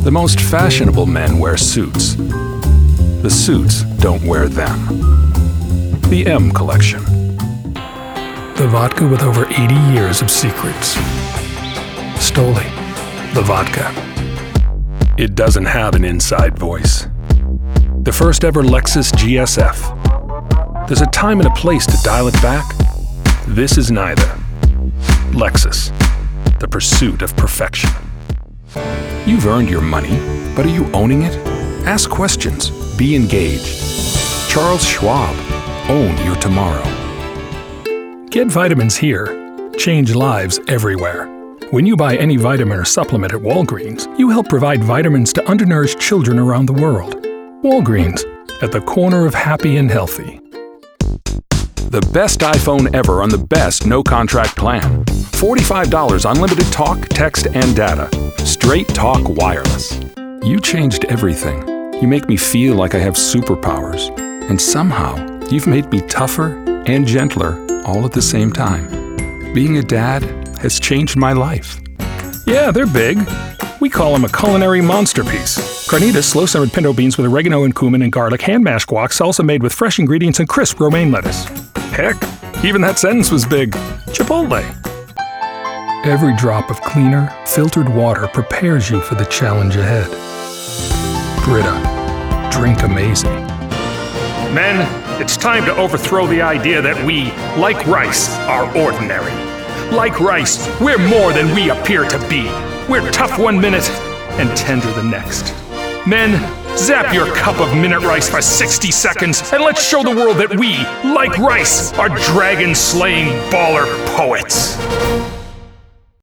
The most fashionable men wear suits. The suits don't wear them. The M Collection. The vodka with over 80 years of secrets. Stoli, the vodka. It doesn't have an inside voice. The first ever Lexus GSF. There's a time and a place to dial it back. This is neither. Lexus, the pursuit of perfection. You've earned your money, but are you owning it? Ask questions. Be engaged. Charles Schwab. Own your tomorrow. Get vitamins here. Change lives everywhere. When you buy any vitamin or supplement at Walgreens, you help provide vitamins to undernourished children around the world. Walgreens, at the corner of happy and healthy. The best iPhone ever on the best no-contract plan. $45 unlimited talk, text, and data. Straight talk wireless. You changed everything. You make me feel like I have superpowers. And somehow, you've made me tougher and gentler all at the same time. Being a dad has changed my life. Yeah, they're big. We call them a culinary monsterpiece. Carnitas, slow-simmered pinto beans with oregano and cumin and garlic, hand-mashed guac, salsa made with fresh ingredients and crisp romaine lettuce. Heck, even that sentence was big. Chipotle. Every drop of cleaner, filtered water prepares you for the challenge ahead. Brita. Drink amazing. Men, it's time to overthrow the idea that we, like rice, are ordinary. Like rice, we're more than we appear to be. We're tough 1 minute and tender the next. Men, zap your cup of minute rice for 60 seconds and let's show the world that we, like rice, are dragon-slaying baller poets.